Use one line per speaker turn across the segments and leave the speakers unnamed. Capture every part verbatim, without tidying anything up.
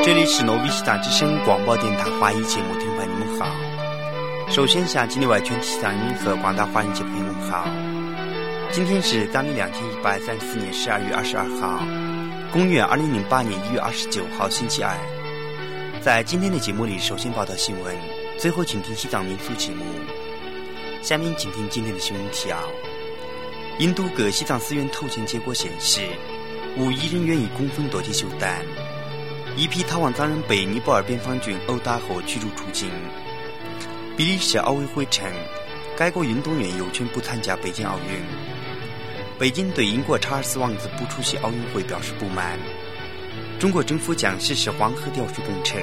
这里是诺维西大之声广播电台华语节目，听众朋友们好。首先向境内外全体西藏人民和广大华人界朋友们好。今天是当地两千一百三十四年十二月二十二号，公元二零零八年一月二十九号，星期二。在今天的节目里，首先报道新闻，最后请听西藏民俗节目。下面请听今天的新闻提要。印度各西藏寺院投签结果显示，无一人愿意供奉夺节修丹。一批逃亡藏人被尼泊尔边防军殴打后驱逐出境。比利时奥委会称，该国运动员有权不参加北京奥运。北京对英国查尔斯王子不出席奥运会表示不满。中国政府将实施黄河调水工程。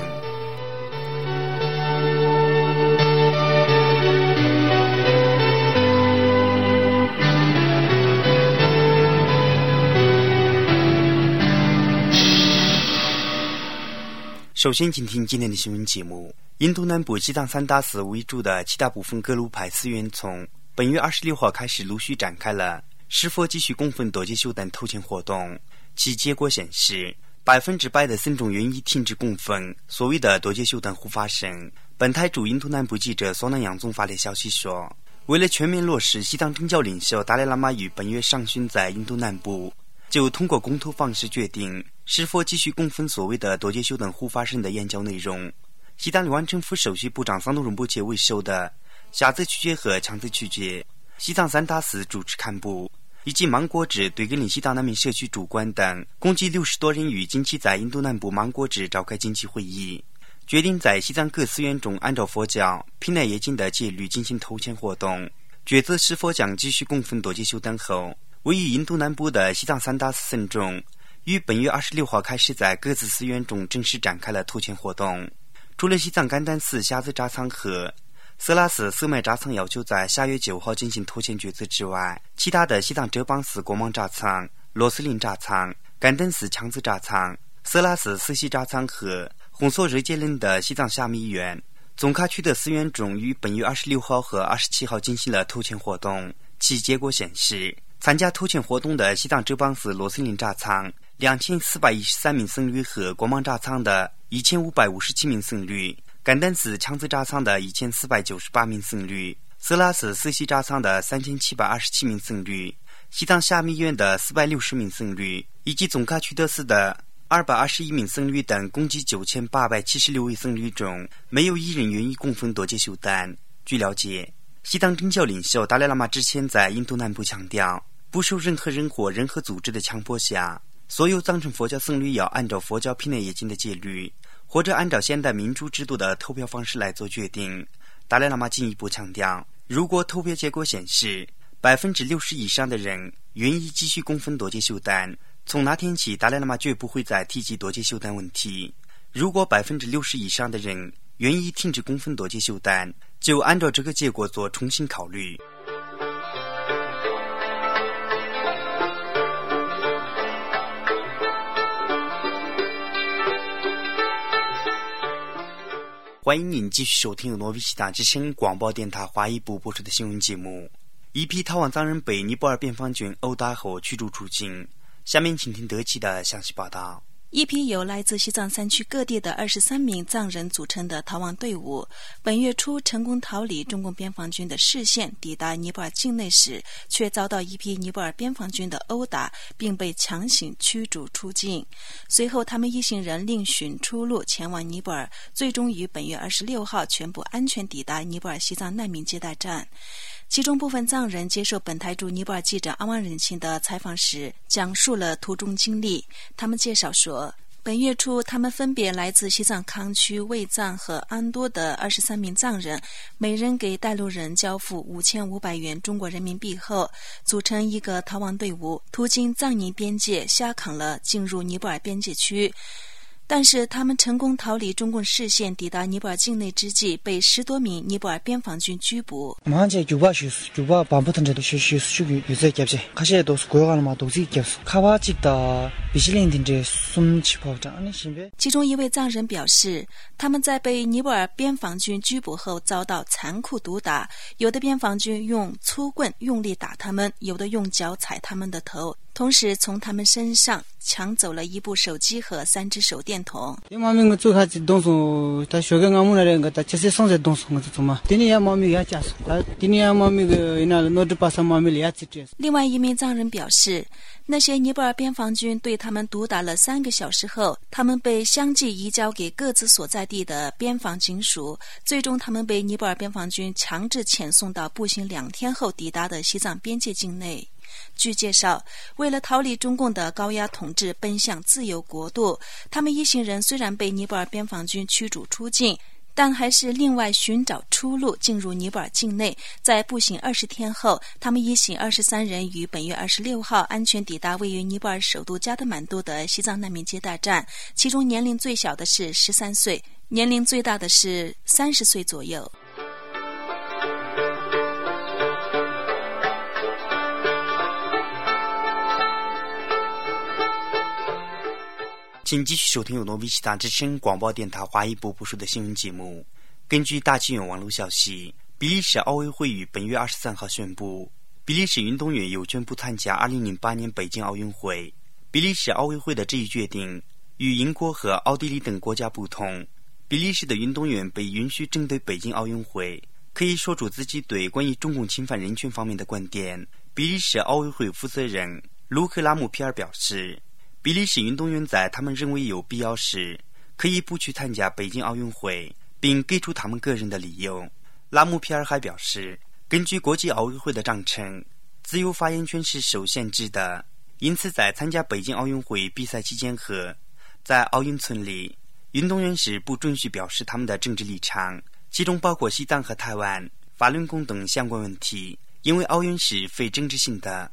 首先请听今天的新闻节目。印度南部西藏三大寺为主的其他部分格鲁派寺院从本月二十六号开始陆续展开了是否继续供奉夺节修丹投签活动。其结果显示，百分之百的僧众愿意停止供奉所谓的夺节修丹护法神。本台驻印度南部记者索南洋总发来消息说，为了全面落实西藏政教领袖达赖喇嘛于本月上旬在印度南部就通过公投方式决定是否继续供奉所谓的夺节修丹护法神的演讲内容。西藏联邦政府首席部长桑东荣波切为首的下泽区界和强泽区界、西藏三大寺主持干部以及芒果治对格林西藏难民社区主管等共计六十多人于近期在印度南部芒果治召开紧急会议，决定在西藏各寺院中按照佛教毗奈耶经的戒律进行投签活动，抉择是否将继续供奉夺节修丹后，位于印度南部的西藏三大寺僧众于本月二十六号开始在各自寺院中正式展开了投签活动。除了西藏甘丹寺夏子扎仓和色拉寺色麦扎仓要求在下月九号进行投签抉择之外，其他的西藏哲邦寺国芒扎仓、罗斯林扎仓、甘丹寺强子扎仓、色拉寺斯西扎仓和红索热杰伦的西藏夏密院总卡区的寺院中于本月二十六号和二十七号进行了投签活动。其结果显示，参加投签活动的西藏哲邦寺罗斯林扎仓两千四百一十三名僧侣和国芒扎仓的一千五百五十七名僧侣，甘丹寺强子扎仓的一千四百九十八名僧侣，色拉寺斯西扎仓的三千七百二十七名僧侣，西藏夏密院的四百六十名僧侣，以及总卡区德寺的二百二十一名僧侣等共计九千八百七十六位僧侣中，没有一人愿意供奉夺节修丹。据了解，西藏政教领袖达赖喇嘛之前在印度南部强调，不受任何人或任何组织的强迫下，所有藏传佛教僧侣要按照佛教毗奈耶经的戒律，或者按照现代民主制度的投票方式来做决定。达赖喇嘛进一步强调，如果投票结果显示百分之六十以上的人愿意继续供奉夺节修丹，从那天起达赖喇嘛绝不会再提及夺节修丹问题。如果百分之六十以上的人愿意停止供奉夺节修丹，就按照这个结果做重新考虑。欢迎您继续收听由诺维西大之声广播电台华语部播出的新闻节目。一批逃亡藏人被尼泊尔边防军殴打后驱逐出境。下面请听德奇的详细报道。
一批由来自西藏山区各地的二十三名藏人组成的逃亡队伍，本月初成功逃离中共边防军的视线，抵达尼泊尔境内时，却遭到一批尼泊尔边防军的殴打，并被强行驱逐出境。随后，他们一行人另寻出路前往尼泊尔，最终于本月二十六号全部安全抵达尼泊尔西藏难民接待站。其中部分藏人接受本台驻尼泊尔记者阿旺仁钦的采访时，讲述了途中经历。他们介绍说，本月初他们分别来自西藏康区、卫藏和安多的二十三名藏人，每人给带路人交付五千五百元中国人民币后，组成一个逃亡队伍，途经藏尼边界下坎了，进入尼泊尔边界区。但是他们成功逃离中共视线，抵达尼泊尔境内之际，被十多名尼泊尔边防军拘捕。 其中一位藏人表示，他们在被尼泊尔边防军拘捕后遭到残酷毒打，有的边防军用粗棍用力打他们，有的用脚踩他们的头，同时从他们身上抢走了一部手机和三只手电筒。另外一名藏人表示，那些尼泊尔边防军对他们毒打了三个小时后，他们被相继移交给各自所在地的边防警署，最终他们被尼泊尔边防军强制遣送到步行两天后抵达的西藏边界境内。据介绍，为了逃离中共的高压统治，奔向自由国度，他们一行人虽然被尼泊尔边防军驱逐出境，但还是另外寻找出路进入尼泊尔境内。在步行二十天后，他们一行二十三人于本月二十六号安全抵达位于尼泊尔首都加德满都的西藏难民接待站，其中年龄最小的是十三岁，年龄最大的是三十岁左右。
请继续收听由诺维奇达之声广播电台华语播播出的新闻节目。根据大纪元网络消息，比利时奥委会于本月二十三号宣布，比利时运动员有权不参加二零零八年北京奥运会。比利时奥委会的这一决定与英国和奥地利等国家不同，比利时的运动员被允许针对北京奥运会可以说出自己对关于中共侵犯人权方面的观点。比利时奥委会负责人卢克拉姆皮尔表示，比利时运动员在他们认为有必要时可以不去参加北京奥运会，并给出他们个人的理由。拉姆皮尔还表示，根据国际奥委会的章程，自由发言权是受限制的，因此在参加北京奥运会比赛期间和在奥运村里，运动员是不准许表示他们的政治立场，其中包括西藏和台湾、法轮功等相关问题，因为奥运是非政治性的。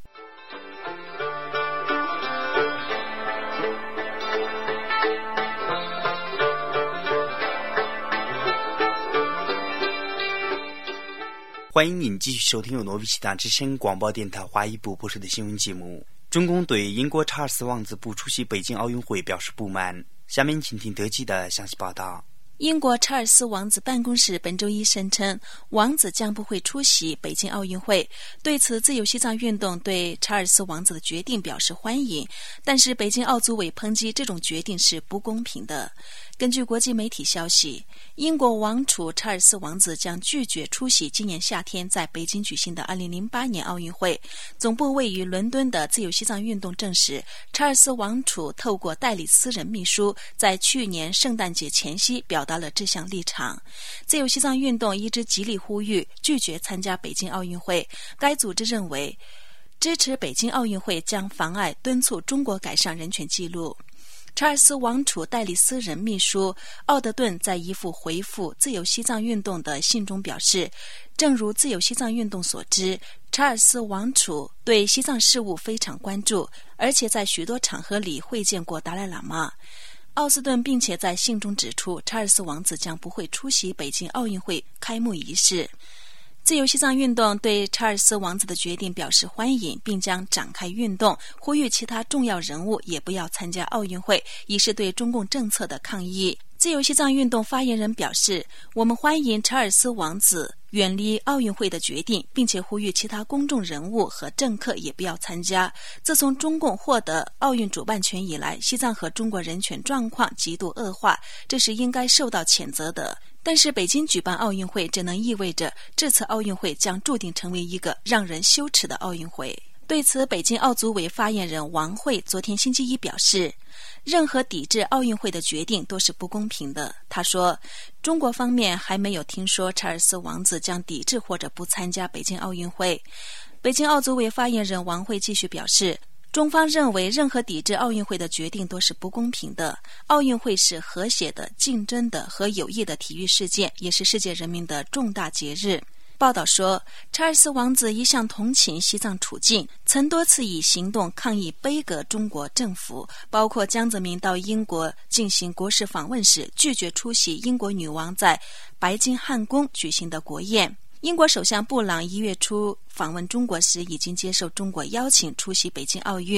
欢迎您继续收听由诺维奇达之声广播电台华语部播出的新闻节目。中共对英国查尔斯王子不出席北京奥运会表示不满。下面请听德基的详细报道。
英国查尔斯王子办公室本周一声称，王子将不会出席北京奥运会。对此，自由西藏运动对查尔斯王子的决定表示欢迎，但是北京奥组委抨击这种决定是不公平的。根据国际媒体消息，英国王储查尔斯王子将拒绝出席今年夏天在北京举行的二零零八年奥运会。总部位于伦敦的自由西藏运动证实，查尔斯王储透过代理私人秘书，在去年圣诞节前夕表达了这项立场。自由西藏运动一直极力呼吁拒绝参加北京奥运会。该组织认为，支持北京奥运会将妨碍敦促中国改善人权记录。查尔斯王储代理私人秘书奥德顿在一封回复自由西藏运动的信中表示，正如自由西藏运动所知，查尔斯王储对西藏事务非常关注，而且在许多场合里会见过达赖喇嘛。奥斯顿并且在信中指出，查尔斯王子将不会出席北京奥运会开幕仪式。自由西藏运动对查尔斯王子的决定表示欢迎，并将展开运动，呼吁其他重要人物也不要参加奥运会，以示对中共政策的抗议。自由西藏运动发言人表示，我们欢迎查尔斯王子远离奥运会的决定，并且呼吁其他公众人物和政客也不要参加。自从中共获得奥运主办权以来，西藏和中国人权状况极度恶化，这是应该受到谴责的。但是北京举办奥运会，这能意味着这次奥运会将注定成为一个让人羞耻的奥运会。对此，北京奥组委发言人王慧昨天星期一表示，任何抵制奥运会的决定都是不公平的。他说，中国方面还没有听说查尔斯王子将抵制或者不参加北京奥运会。北京奥组委发言人王慧继续表示，中方认为任何抵制奥运会的决定都是不公平的。奥运会是和谐的、竞争的和有益的体育事件，也是世界人民的重大节日。报道说，查尔斯王子一向同情西藏处境，曾多次以行动抗议杯葛中国政府，包括江泽民到英国进行国事访问时拒绝出席英国女王在白金汉宫举行的国宴。英国首相布朗一月初访问中国时，已经接受中国邀请出席北京奥运。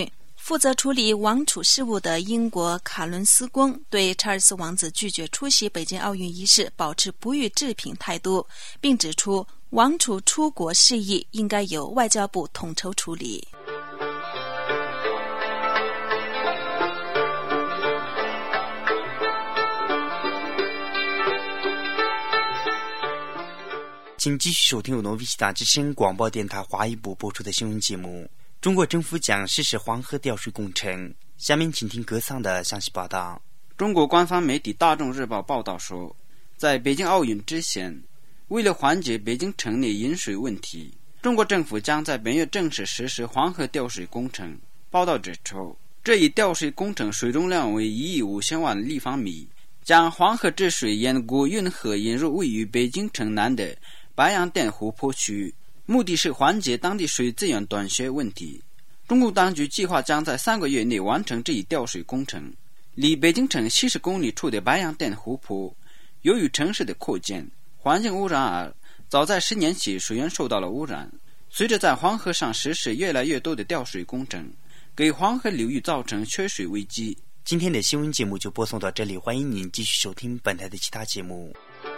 负责处理王储事务的英国卡伦斯宫对查尔斯王子拒绝出席北京奥运仪式保持不予置评态度，并指出王储出国事宜应该由外交部统筹处理。
请继续收听由诺维西达之声广播电台华语部播出的新闻节目。中国政府将实施黄河调水工程。下面请听格桑的详细报道。
中国官方媒体大众日报报道说，在北京奥运之前，为了缓解北京城内饮水问题，中国政府将在本月正式实施黄河调水工程。报道指出，这一调水工程水容量为一亿五千万立方米，将黄河之水沿古运河引入位于北京城南的白洋淀湖泊区，目的是缓解当地水资源短缺问题。中共当局计划将在三个月内完成这一调水工程。离北京城七十公里处的白洋淀湖泊，由于城市的扩建、环境污染而早在十年起水源受到了污染。随着在黄河上实施越来越多的调水工程，给黄河流域造成缺水危机。
今天的新闻节目就播送到这里，欢迎您继续收听本台的其他节目。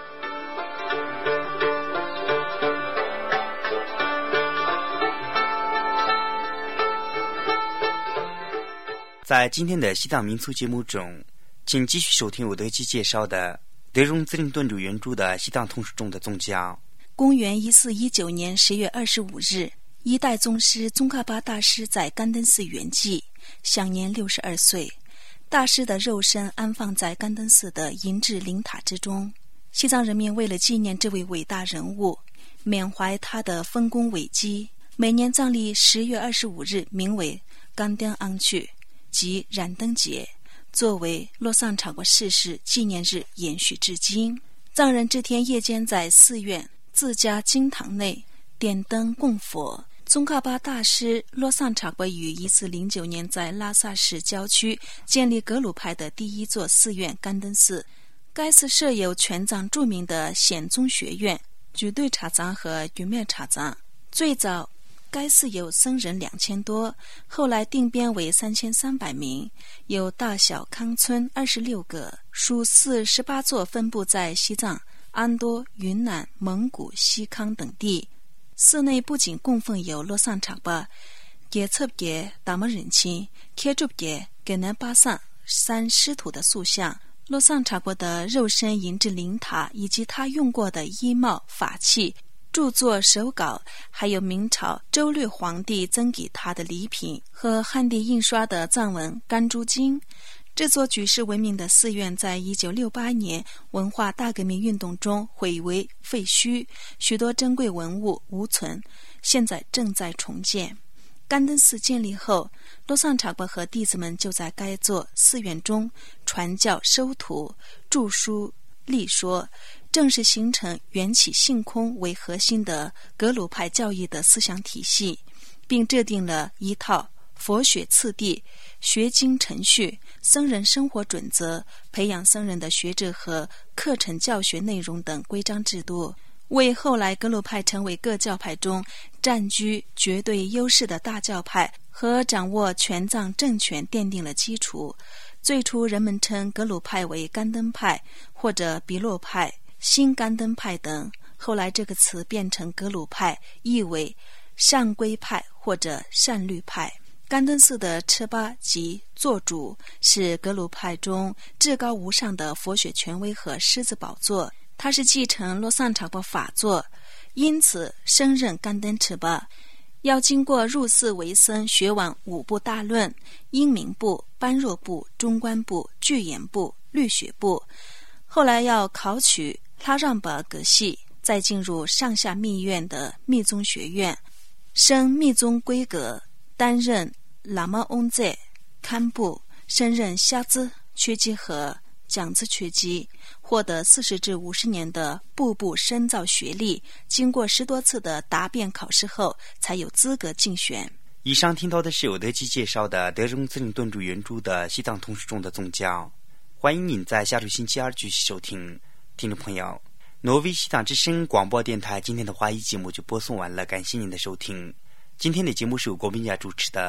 在今天的西藏民族节目中，请继续收听我德基介绍的德荣兹林顿主原著的西藏通史中的宗教。
公元一四一九年十月二十五日，一代宗师宗喀巴大师在甘登寺圆寂，享年六十二岁。大师的肉身安放在甘登寺的银质灵塔之中。西藏人民为了纪念这位伟大人物，缅怀他的丰功伟绩，每年藏历十月二十五日名为甘登昂去，即燃灯节，作为洛桑察国逝世纪念日延续至今。藏人这天夜间在寺院自家经堂内点灯供佛。宗喀巴大师洛桑察国于一四零九年在拉萨市郊区建立格鲁派的第一座寺院甘登寺。该寺设有全藏著名的显宗学院、举对察藏和举面察藏。最早该寺有僧人两千多，后来定编为三千三百名，有大小康村二十六个，属寺十八座，分布在西藏、安多、云南、蒙古、西康等地。寺内不仅供奉有洛桑察巴、杰策杰、达摩仁钦、贴柱杰、给南巴桑三师徒的塑像，洛桑察国的肉身银质灵塔，以及他用过的衣帽、法器、著作手稿，还有明朝周律皇帝赠给他的礼品和汉地印刷的藏文《甘珠经》。这座举世闻名的寺院在一九六八年文化大革命运动中毁为废墟，许多珍贵文物无存，现在正在重建。甘登寺建立后，洛桑察国和弟子们就在该座寺院中传教收徒、著书立说，正式形成缘起性空为核心的格鲁派教义的思想体系，并制定了一套佛学次第、学经程序、僧人生活准则、培养僧人的学制和课程教学内容等规章制度，为后来格鲁派成为各教派中占据绝对优势的大教派和掌握全藏政权奠定了基础。最初人们称格鲁派为甘登派或者比洛派、新甘登派等，后来这个词变成格鲁派，意为善归派或者善律派。甘登寺的赤巴即座主，是格鲁派中至高无上的佛学权威和狮子宝座，他是继承洛桑察国法座，因此升任甘登赤巴。要经过入寺为僧，学完五部大论、英明部、般若部、中观部、具言部、律学部，后来要考取拉让巴格系，再进入上下密院的密宗学院，升密宗规格，担任喇嘛翁在堪布，升任瞎子缺基和讲字缺基，获得四十至五十年的步步深造学历，经过十多次的答辩考试后，才有资格竞选。
以上听到的是由德基介绍的德荣兹林顿主原著的西藏通史中的宗教。欢迎您在下周星期二继续收听。听众朋友，挪威西藏之声广播电台今天的华语节目就播送完了，感谢您的收听。今天的节目是由国民家主持的，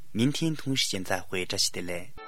明天同一时间再会，这是的嘞。